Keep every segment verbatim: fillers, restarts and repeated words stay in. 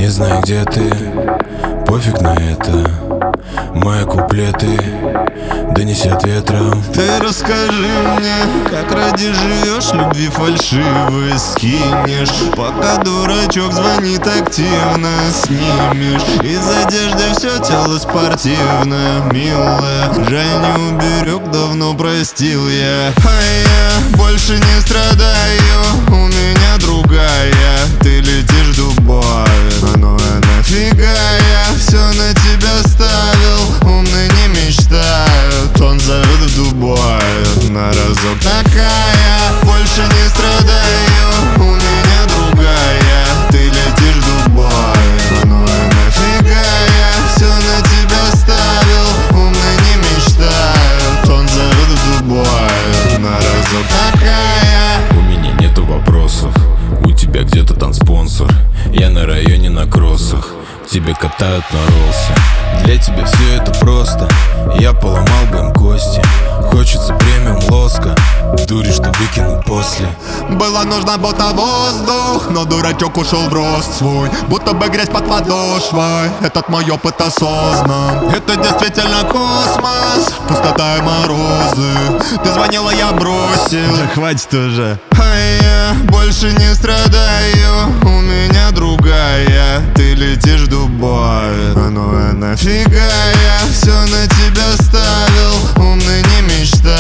знаю, где ты, пофиг на это. Мои куплеты донесят ветром. Ты расскажи мне, как ради живешь, любви фальшивые скинешь. Пока дурачок звонит активно, снимешь. Из одежды все тело спортивное, милое. Жаль, не уберег, давно простил я. А я больше не страдаю, у меня другая. Ты летишь в Дубай, но нафига я все на тебя ставил. Умный не мечтают, он зовет в Дубай на разок. Такая, больше не страдаю, у меня другая. Ты летишь в Дубай, но нафига я все на тебя ставил. Умный не мечтают, он зовет в Дубай на разок. Такая. У меня нету вопросов, у тебя где-то там спонсор. Я на районе на кроссах, тебе катают на ролсе. Для тебя все это просто, я поломал бы им кости. Хочется премиум лоска, дури, что выкинуть после. Было нужно будто воздух, но дурачок ушел в рост свой. Будто бы грязь под подошвой, этот мой опыт осознан. Это действительно космос, пустота и морозы. Ты звонила, я бросил. Да хватит уже. А я больше не страдаю, у меня другая. Ты летишь в Дубай, ну а нафига я все на тебя ставил. Умный не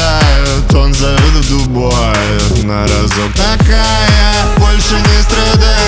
мечтают, он зовет в Дубай на разок. Такая, больше не страдаю.